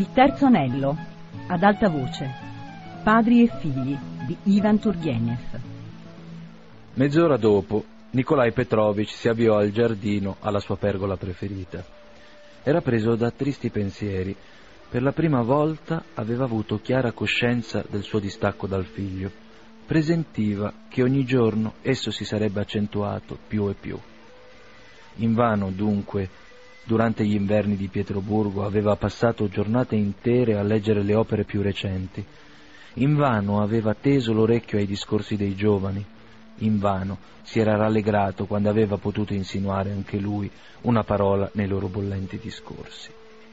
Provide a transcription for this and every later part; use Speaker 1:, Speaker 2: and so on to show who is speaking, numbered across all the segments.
Speaker 1: Il terzo anello, ad alta voce, Padri e figli di Ivan Turgenev.
Speaker 2: Mezz'ora dopo, Nikolaj Petrovich si avviò al giardino alla sua pergola preferita. Era preso da tristi pensieri. Per la prima volta aveva avuto chiara coscienza del suo distacco dal figlio. Presentiva che ogni giorno esso si sarebbe accentuato più e più. Invano, dunque, durante gli inverni di Pietroburgo aveva passato giornate intere a leggere le opere più recenti. Invano aveva teso l'orecchio ai discorsi dei giovani. Invano si era rallegrato quando aveva potuto insinuare anche lui una parola nei loro bollenti discorsi.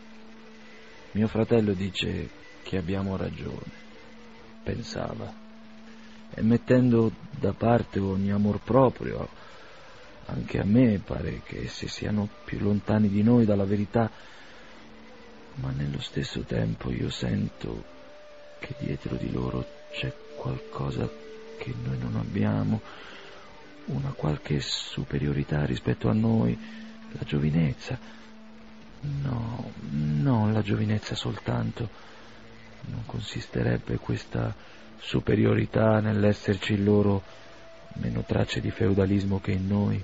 Speaker 2: Mio fratello dice che abbiamo ragione, pensava, e mettendo da parte ogni amor proprio, anche a me pare che essi siano più lontani di noi dalla verità, ma nello stesso tempo io sento che dietro di loro c'è qualcosa che noi non abbiamo, una qualche superiorità rispetto a noi, la giovinezza. No, non la giovinezza soltanto. Non consisterebbe questa superiorità nell'esserci in loro meno tracce di feudalismo che in noi.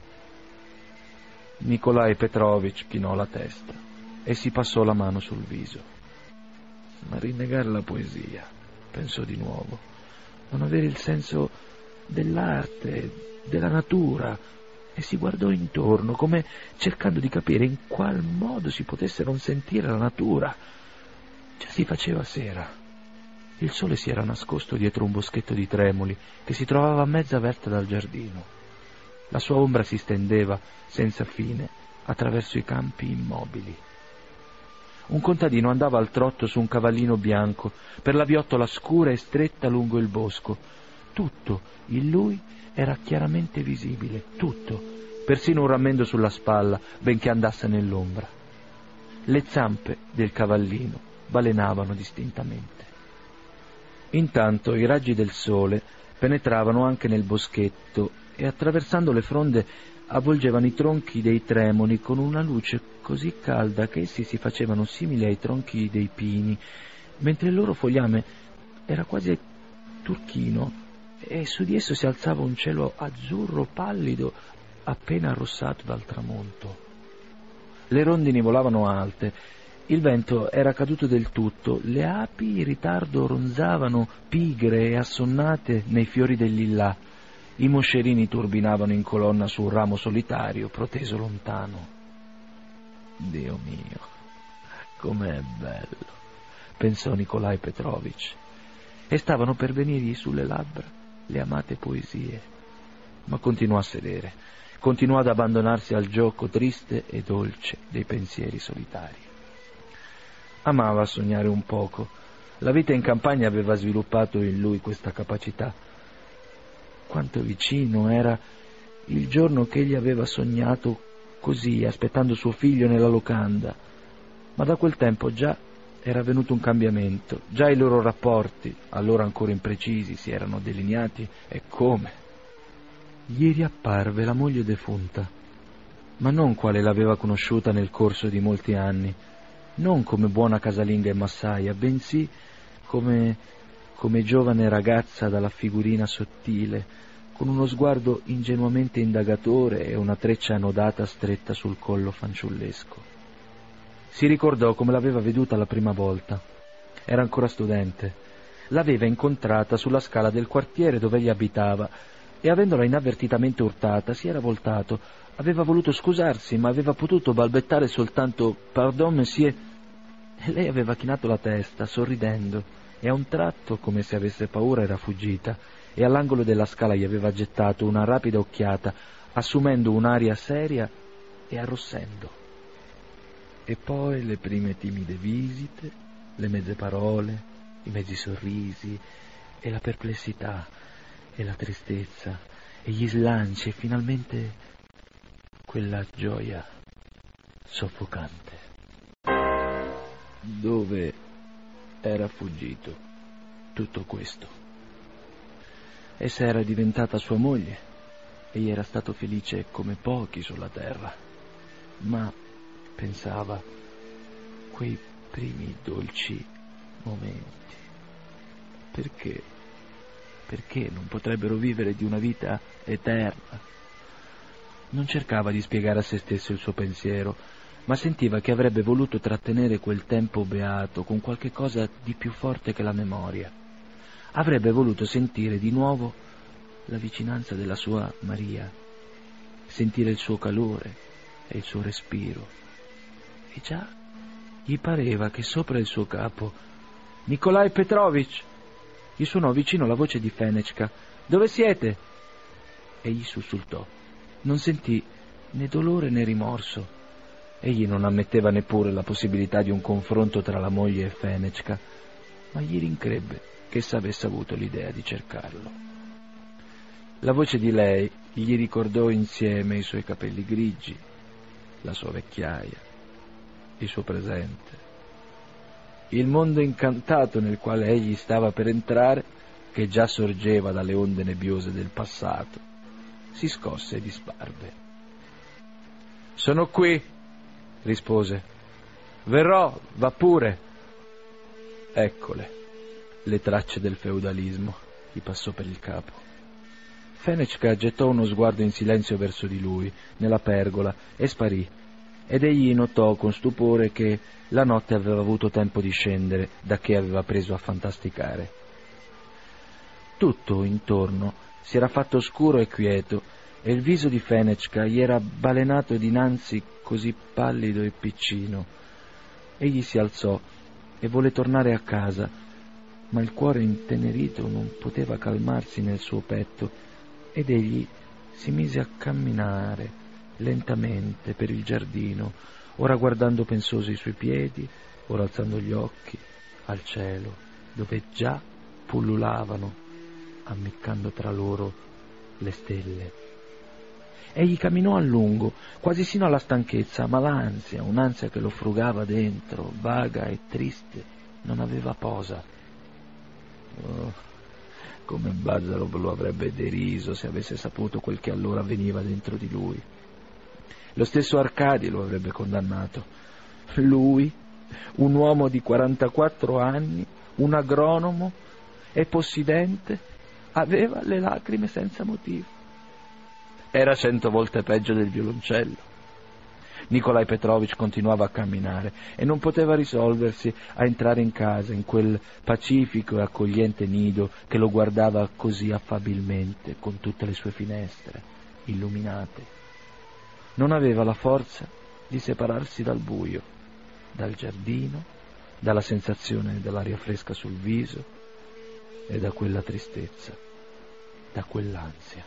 Speaker 2: Nikolaj Petrovich chinò la testa e si passò la mano sul viso. Ma rinnegare la poesia, pensò di nuovo, non avere il senso dell'arte, della natura, e si guardò intorno come cercando di capire in qual modo si potesse non sentire la natura. Già si faceva sera. Il sole si era nascosto dietro un boschetto di tremoli che si trovava a mezza verta dal giardino. La sua ombra si stendeva senza fine attraverso i campi immobili. Un contadino andava al trotto su un cavallino bianco per la viottola scura e stretta lungo il bosco. Tutto in lui era chiaramente visibile, tutto, persino un rammendo sulla spalla, benché andasse nell'ombra. Le zampe del cavallino balenavano distintamente. Intanto i raggi del sole penetravano anche nel boschetto e attraversando le fronde avvolgevano i tronchi dei tremoli con una luce così calda che essi si facevano simili ai tronchi dei pini, mentre il loro fogliame era quasi turchino e su di esso si alzava un cielo azzurro pallido appena arrossato dal tramonto. Le rondini volavano alte, il vento era caduto del tutto, le api in ritardo ronzavano pigre e assonnate nei fiori del lillà, i moscerini turbinavano in colonna su un ramo solitario proteso lontano. Dio mio, com'è bello, pensò Nikolaj Petrovich, e stavano per venirgli sulle labbra le amate poesie, ma continuò a sedere, continuò ad abbandonarsi al gioco triste e dolce dei pensieri solitari. Amava sognare un poco. La vita in campagna aveva sviluppato in lui questa capacità. Quanto vicino era il giorno che egli aveva sognato così, aspettando suo figlio nella locanda, ma da quel tempo già era venuto un cambiamento, già i loro rapporti, allora ancora imprecisi, si erano delineati, e come. Ieri apparve la moglie defunta, ma non quale l'aveva conosciuta nel corso di molti anni, non come buona casalinga e massaia, bensì come giovane ragazza dalla figurina sottile, con uno sguardo ingenuamente indagatore e una treccia annodata stretta sul collo fanciullesco. Si ricordò come l'aveva veduta la prima volta. Era ancora studente. L'aveva incontrata sulla scala del quartiere dove egli abitava e, avendola inavvertitamente urtata, si era voltato. Aveva voluto scusarsi, ma aveva potuto balbettare soltanto «Pardon, monsieur», e lei aveva chinato la testa, sorridendo, e a un tratto, come se avesse paura, era fuggita, e all'angolo della scala gli aveva gettato una rapida occhiata, assumendo un'aria seria e arrossendo. E poi le prime timide visite, le mezze parole, i mezzi sorrisi, e la perplessità, e la tristezza, e gli slanci, e finalmente quella gioia soffocante. Dove era fuggito tutto questo? Essa era diventata sua moglie, egli era stato felice come pochi sulla terra, ma pensava, quei primi dolci momenti. Perché? Perché non potrebbero vivere di una vita eterna? Non cercava di spiegare a se stesso il suo pensiero, ma sentiva che avrebbe voluto trattenere quel tempo beato con qualche cosa di più forte che la memoria. Avrebbe voluto sentire di nuovo la vicinanza della sua Maria, sentire il suo calore e il suo respiro. E già gli pareva che sopra il suo capo «Nikolai Petrovich!» gli suonò vicino la voce di Fenechka. «Dove siete?» Egli sussultò. Non sentì né dolore né rimorso. Egli non ammetteva neppure la possibilità di un confronto tra la moglie e Fenechka, ma gli rincrebbe che essa avesse avuto l'idea di cercarlo. La voce di lei gli ricordò insieme i suoi capelli grigi, la sua vecchiaia, il suo presente, il mondo incantato nel quale egli stava per entrare, che già sorgeva dalle onde nebbiose del passato. Si scosse e disparve. «Sono qui», rispose. «Verrò, va pure». Eccole, le tracce del feudalismo, gli passò per il capo. Fenechka gettò uno sguardo in silenzio verso di lui, nella pergola, e sparì, ed egli notò con stupore che la notte aveva avuto tempo di scendere da che aveva preso a fantasticare. Tutto intorno si era fatto scuro e quieto, e il viso di Fenechka gli era balenato dinanzi così pallido e piccino. Egli si alzò e volle tornare a casa, ma il cuore intenerito non poteva calmarsi nel suo petto, ed egli si mise a camminare lentamente per il giardino, ora guardando pensoso i suoi piedi, ora alzando gli occhi al cielo, dove già pullulavano, ammiccando tra loro, le stelle. Egli camminò a lungo, quasi sino alla stanchezza, ma l'ansia, un'ansia che lo frugava dentro, vaga e triste, non aveva posa. Oh, come Bazarov lo avrebbe deriso se avesse saputo quel che allora avveniva dentro di lui. Lo stesso Arkady lo avrebbe condannato. Lui, un uomo di 44 anni, un agronomo e possidente, aveva le lacrime senza motivo. Era 100 volte peggio del violoncello. Nikolai Petrovich continuava a camminare e non poteva risolversi a entrare in casa, in quel pacifico e accogliente nido che lo guardava così affabilmente, con tutte le sue finestre illuminate. Non aveva la forza di separarsi dal buio, dal giardino, dalla sensazione dell'aria fresca sul viso e da quella tristezza, da quell'ansia.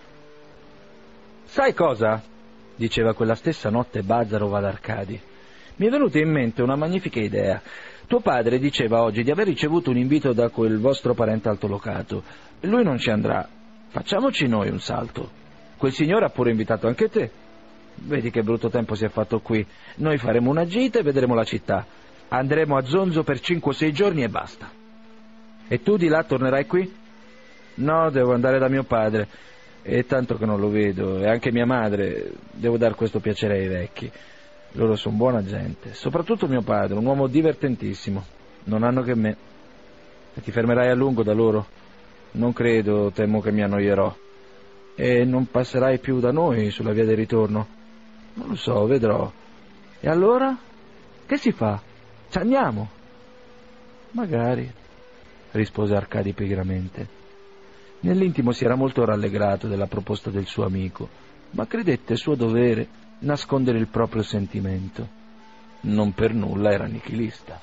Speaker 2: «Sai cosa?» diceva quella stessa notte Bazarov ad Arkady. «Mi è venuta in mente una magnifica idea. Tuo padre diceva oggi di aver ricevuto un invito da quel vostro parente altolocato. Lui non ci andrà. Facciamoci noi un salto. Quel signore ha pure invitato anche te. Vedi che brutto tempo si è fatto qui. Noi faremo una gita e vedremo la città. Andremo a Zonzo per 5 o 6 giorni e basta. E tu di là tornerai qui?» «No, devo andare da mio padre. E tanto che non lo vedo, e anche mia madre, devo dar questo piacere ai vecchi. Loro sono buona gente, soprattutto mio padre, un uomo divertentissimo. Non hanno che me. E ti fermerai a lungo da loro?» «Non credo, temo che mi annoierò». «E non passerai più da noi sulla via del ritorno?» «Non lo so, vedrò». «E allora? Che si fa? Ci andiamo?» «Magari», rispose Arkady pigramente. Nell'intimo si era molto rallegrato della proposta del suo amico, ma credette suo dovere nascondere il proprio sentimento. Non per nulla era nichilista.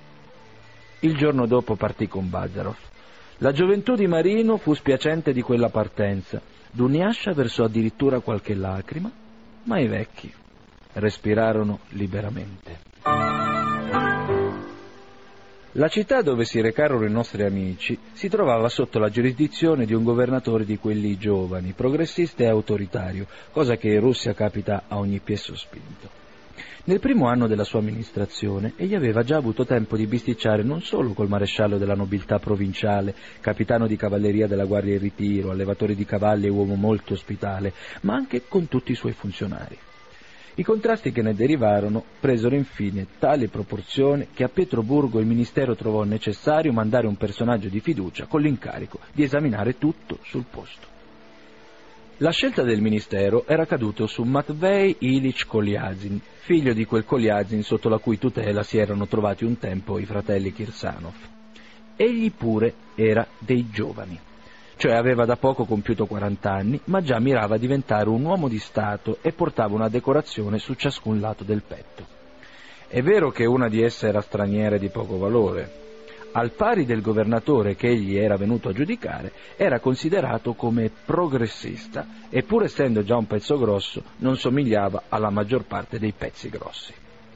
Speaker 2: Il giorno dopo partì con Bazarov. La gioventù di Marino fu spiacente di quella partenza. Dunyasha versò addirittura qualche lacrima, ma i vecchi respirarono liberamente. La città dove si recarono i nostri amici si trovava sotto la giurisdizione di un governatore di quelli giovani, progressista e autoritario, cosa che in Russia capita a ogni piesso spinto. Nel primo anno della sua amministrazione egli aveva già avuto tempo di bisticciare non solo col maresciallo della nobiltà provinciale, capitano di cavalleria della guardia in ritiro, allevatore di cavalli e uomo molto ospitale, ma anche con tutti i suoi funzionari. I contrasti che ne derivarono presero infine tali proporzioni che a Pietroburgo il ministero trovò necessario mandare un personaggio di fiducia con l'incarico di esaminare tutto sul posto. La scelta del ministero era caduta su Matvei Ilich Kolyazin, figlio di quel Kolyazin sotto la cui tutela si erano trovati un tempo i fratelli Kirsanov. Egli pure era dei giovani, cioè aveva da poco compiuto 40 anni, ma già mirava a diventare un uomo di Stato e portava una decorazione su ciascun lato del petto. È vero che una di esse era straniera e di poco valore. Al pari del governatore che egli era venuto a giudicare, era considerato come progressista e pur essendo già un pezzo grosso, non somigliava alla maggior parte dei pezzi grossi.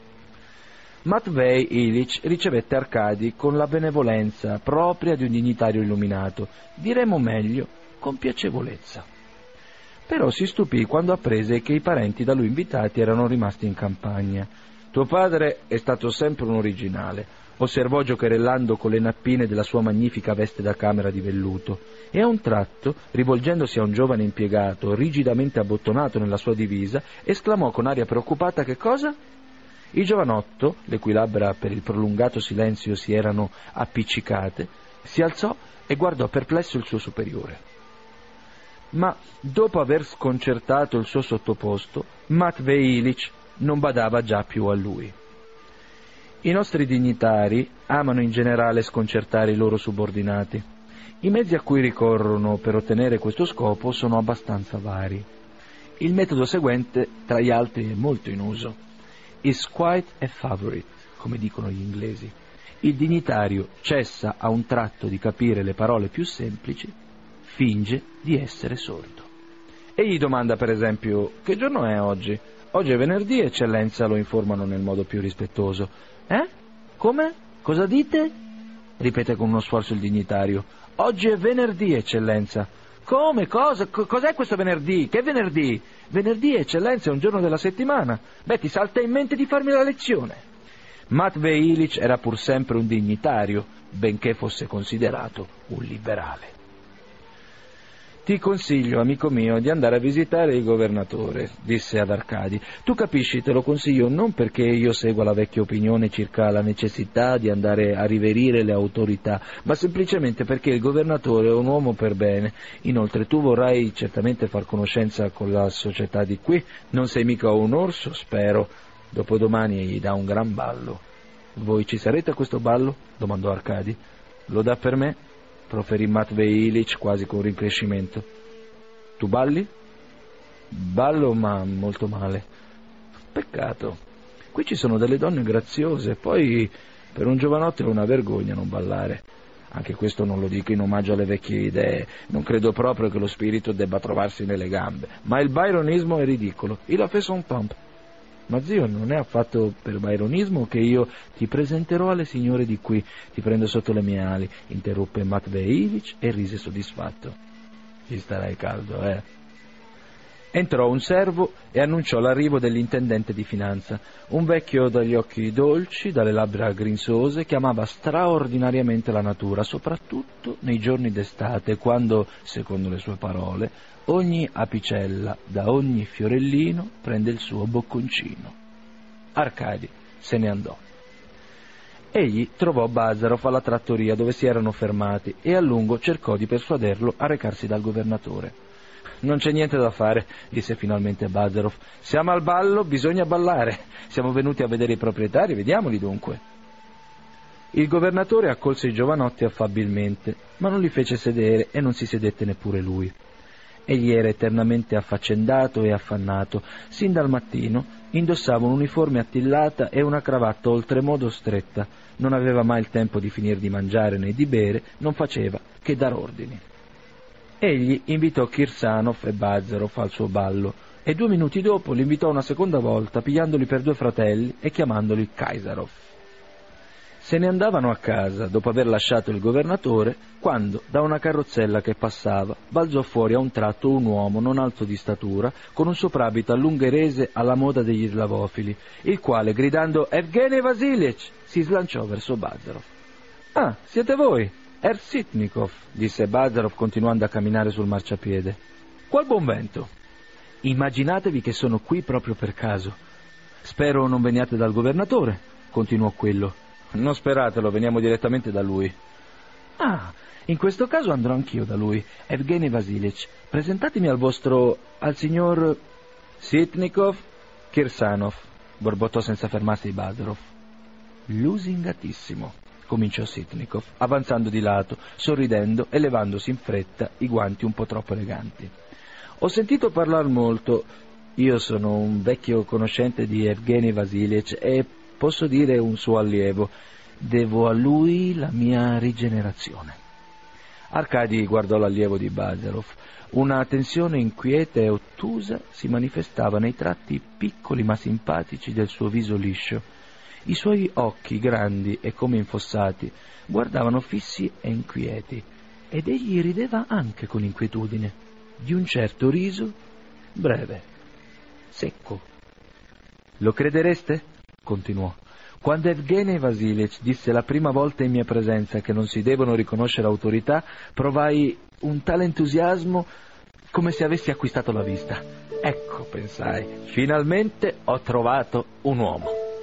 Speaker 2: Matvei Ilich ricevette Arkady con la benevolenza propria di un dignitario illuminato, diremo meglio, con piacevolezza. Però si stupì quando apprese che i parenti da lui invitati erano rimasti in campagna. «Tuo padre è stato sempre un originale», osservò giocherellando con le nappine della sua magnifica veste da camera di velluto, e a un tratto, rivolgendosi a un giovane impiegato rigidamente abbottonato nella sua divisa, esclamò con aria preoccupata: «Che cosa?» Il giovanotto, le cui labbra per il prolungato silenzio si erano appiccicate, si alzò e guardò perplesso il suo superiore. Ma, dopo aver sconcertato il suo sottoposto, Matvei Ilich non badava già più a lui. I nostri dignitari amano in generale sconcertare i loro subordinati. I mezzi a cui ricorrono per ottenere questo scopo sono abbastanza vari. Il metodo seguente, tra gli altri, è molto in uso. Is quite a favorite, come dicono gli inglesi. Il dignitario cessa a un tratto di capire le parole più semplici, finge di essere sordo. Egli domanda per esempio: «Che giorno è oggi?» «Oggi è venerdì, eccellenza», lo informano nel modo più rispettoso. Come? Cosa dite?» ripete con uno sforzo il dignitario. «Oggi è venerdì, eccellenza». «Come? Cosa? Cos'è questo venerdì? Che venerdì?» «Venerdì, eccellenza, è un giorno della settimana». «Beh, ti salta in mente di farmi la lezione». Matvei Ilich era pur sempre un dignitario, benché fosse considerato un liberale. «Ti consiglio, amico mio, di andare a visitare il governatore», disse ad Arkady. «Tu capisci, te lo consiglio non perché io segua la vecchia opinione circa la necessità di andare a riverire le autorità, ma semplicemente perché il governatore è un uomo per bene. Inoltre tu vorrai certamente far conoscenza con la società di qui. Non sei mica un orso, spero. Dopodomani gli dà un gran ballo». «Voi ci sarete a questo ballo?» domandò Arkady. «Lo dà per me?» proferì Matvei Ilich quasi con rincrescimento. «Tu balli?» «Ballo, ma molto male». «Peccato. Qui ci sono delle donne graziose, poi per un giovanotto è una vergogna non ballare. Anche questo non lo dico in omaggio alle vecchie idee, non credo proprio che lo spirito debba trovarsi nelle gambe, ma il byronismo è ridicolo, il a fait son temps». «Ma zio, non è affatto per byronismo che io ti presenterò alle signore di qui, ti prendo sotto le mie ali», interruppe Matvei Ilich e rise soddisfatto. «Ci starai caldo, eh?» Entrò un servo e annunciò l'arrivo dell'intendente di finanza, un vecchio dagli occhi dolci, dalle labbra grinsose, che amava straordinariamente la natura, soprattutto nei giorni d'estate, quando, secondo le sue parole, ogni apicella da ogni fiorellino prende il suo bocconcino. Arkady se ne andò. Egli trovò Bazarov alla trattoria dove si erano fermati e a lungo cercò di persuaderlo a recarsi dal governatore. «Non c'è niente da fare», disse finalmente Bazarov. «Siamo al ballo, bisogna ballare. Siamo venuti a vedere i proprietari, vediamoli dunque». Il governatore accolse i giovanotti affabilmente, ma non li fece sedere e non si sedette neppure lui. Egli era eternamente affaccendato e affannato. Sin dal mattino indossava un'uniforme attillata e una cravatta oltremodo stretta. Non aveva mai il tempo di finire di mangiare né di bere, non faceva che dar ordini. Egli invitò Kirsanov e Bazarov al suo ballo e 2 minuti dopo li invitò una seconda volta, pigliandoli per 2 fratelli e chiamandoli Kaisarov. Se ne andavano a casa, dopo aver lasciato il governatore, quando, da una carrozzella che passava, balzò fuori a un tratto un uomo non alto di statura, con un soprabito all'ungherese alla moda degli slavofili, il quale, gridando «Evgeny Vasilievich!», si slanciò verso Bazarov. «Ah, siete voi, Sitnikov», disse Bazarov continuando a camminare sul marciapiede. «Qual buon vento!» «Immaginatevi che sono qui proprio per caso. «Spero non veniate dal governatore», continuò quello. «Non speratelo, veniamo direttamente da lui». «Ah, in questo caso andrò anch'io da lui, Evgeny Vasilic. Presentatemi al signor Sitnikov Kirsanov», borbottò senza fermarsi Bazarov. «Lusingatissimo», cominciò Sitnikov, avanzando di lato, sorridendo e levandosi in fretta i guanti un po' troppo eleganti. «Ho sentito parlar molto. Io sono un vecchio conoscente di Evgeny Vasilic e posso dire un suo allievo. Devo a lui la mia rigenerazione». Arkady guardò l'allievo di Bazarov. Una tensione inquieta e ottusa si manifestava nei tratti piccoli ma simpatici del suo viso liscio. I suoi occhi, grandi e come infossati, guardavano fissi e inquieti, ed egli rideva anche con inquietudine, di un certo riso breve, secco. «Lo credereste?» continuò. «Quando Evgeny Vasilic disse la prima volta in mia presenza che non si devono riconoscere autorità, provai un tale entusiasmo come se avessi acquistato la vista. Ecco, pensai, finalmente ho trovato un uomo».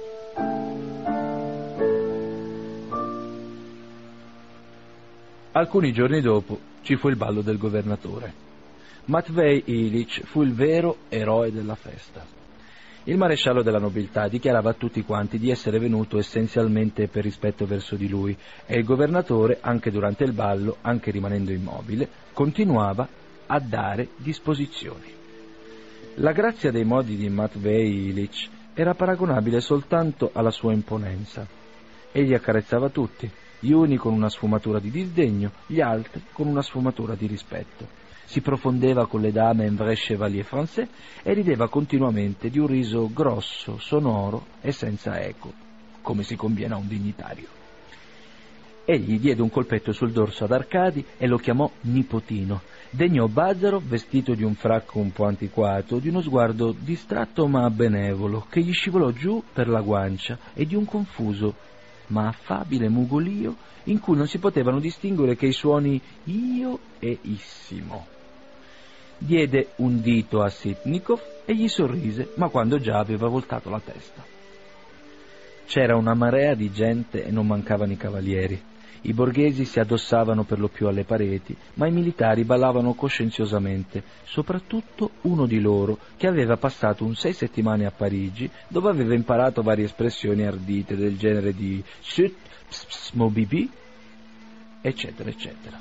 Speaker 2: Alcuni giorni dopo ci fu il ballo del governatore. Matvei Ilich fu il vero eroe della festa. Il maresciallo della nobiltà dichiarava a tutti quanti di essere venuto essenzialmente per rispetto verso di lui, e il governatore, anche durante il ballo, anche rimanendo immobile, continuava a dare disposizioni. La grazia dei modi di Matvei Ilich era paragonabile soltanto alla sua imponenza. Egli accarezzava tutti, gli uni con una sfumatura di disdegno, gli altri con una sfumatura di rispetto. Si profondeva con le dame en vrai chevalier français e rideva continuamente di un riso grosso, sonoro e senza eco, come si conviene a un dignitario. Egli diede un colpetto sul dorso ad Arkady e lo chiamò nipotino. Degnò Bazarov, vestito di un fracco un po' antiquato, di uno sguardo distratto ma benevolo, che gli scivolò giù per la guancia, e di un confuso ma affabile mugolio in cui non si potevano distinguere che i suoni io e issimo. Diede un dito a Sitnikov e gli sorrise, ma quando già aveva voltato la testa. C'era una marea di gente e non mancavano i cavalieri. I borghesi si addossavano per lo più alle pareti, ma i militari ballavano coscienziosamente, soprattutto uno di loro che aveva passato 6 settimane a Parigi, dove aveva imparato varie espressioni ardite del genere di «chut, ps, ps, mo bibi», eccetera, eccetera.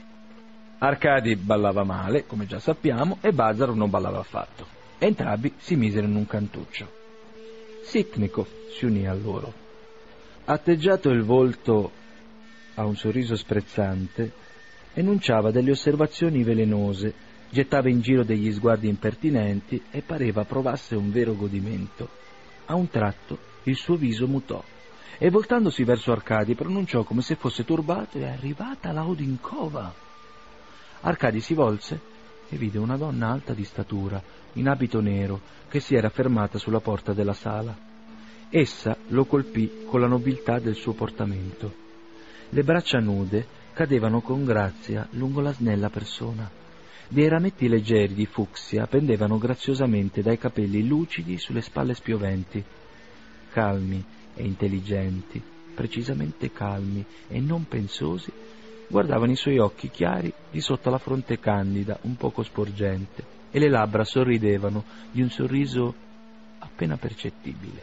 Speaker 2: Arkady ballava male, come già sappiamo, e Bazarov non ballava affatto. Entrambi si misero in un cantuccio. Sitnikov si unì a loro. Atteggiato il volto a un sorriso sprezzante, enunciava delle osservazioni velenose, gettava in giro degli sguardi impertinenti e pareva provasse un vero godimento. A un tratto il suo viso mutò e, voltandosi verso Arkady, pronunciò come se fosse turbato: «È arrivata Laudinkova». Arkady si volse e vide una donna alta di statura, in abito nero, che si era fermata sulla porta della sala. Essa lo colpì con la nobiltà del suo portamento. Le braccia nude cadevano con grazia lungo la snella persona. Dei rametti leggeri di fucsia pendevano graziosamente dai capelli lucidi sulle spalle spioventi. Calmi e intelligenti, precisamente calmi e non pensosi, guardavano i suoi occhi chiari di sotto la fronte candida, un poco sporgente, e le labbra sorridevano di un sorriso appena percettibile.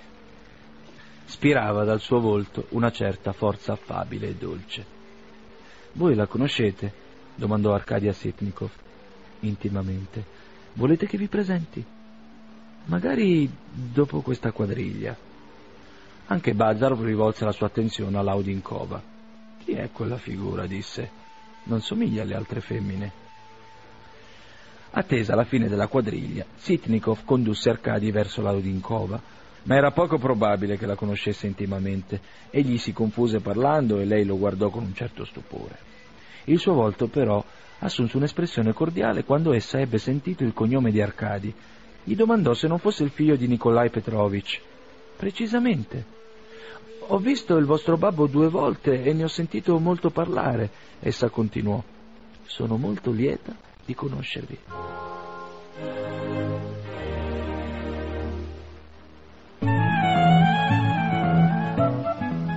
Speaker 2: Spirava dal suo volto una certa forza affabile e dolce. «Voi la conoscete?» domandò Arkady a Sitnikov, intimamente. «Volete che vi presenti? Magari dopo questa quadriglia». Anche Bazarov rivolse la sua attenzione a Laudinkova. «Chi è quella figura?» disse. «Non somiglia alle altre femmine». Attesa la fine della quadriglia, Sitnikov condusse Arkady verso Laudinkova, ma era poco probabile che la conoscesse intimamente. Egli si confuse parlando e lei lo guardò con un certo stupore. Il suo volto, però, assunse un'espressione cordiale quando essa ebbe sentito il cognome di Arkady. Gli domandò se non fosse il figlio di Nikolai Petrovich. «Precisamente. Ho visto il vostro babbo 2 volte e ne ho sentito molto parlare», essa continuò. «Sono molto lieta di conoscervi».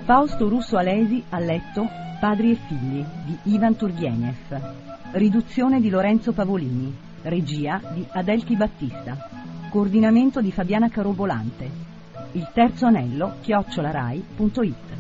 Speaker 1: Fausto Russo Alesi a letto Padri e figli di Ivan Turgenev. Riduzione di Lorenzo Pavolini. Regia di Adelchi Battista. Coordinamento di Fabiana Carobolante. Il terzo anello @rai.it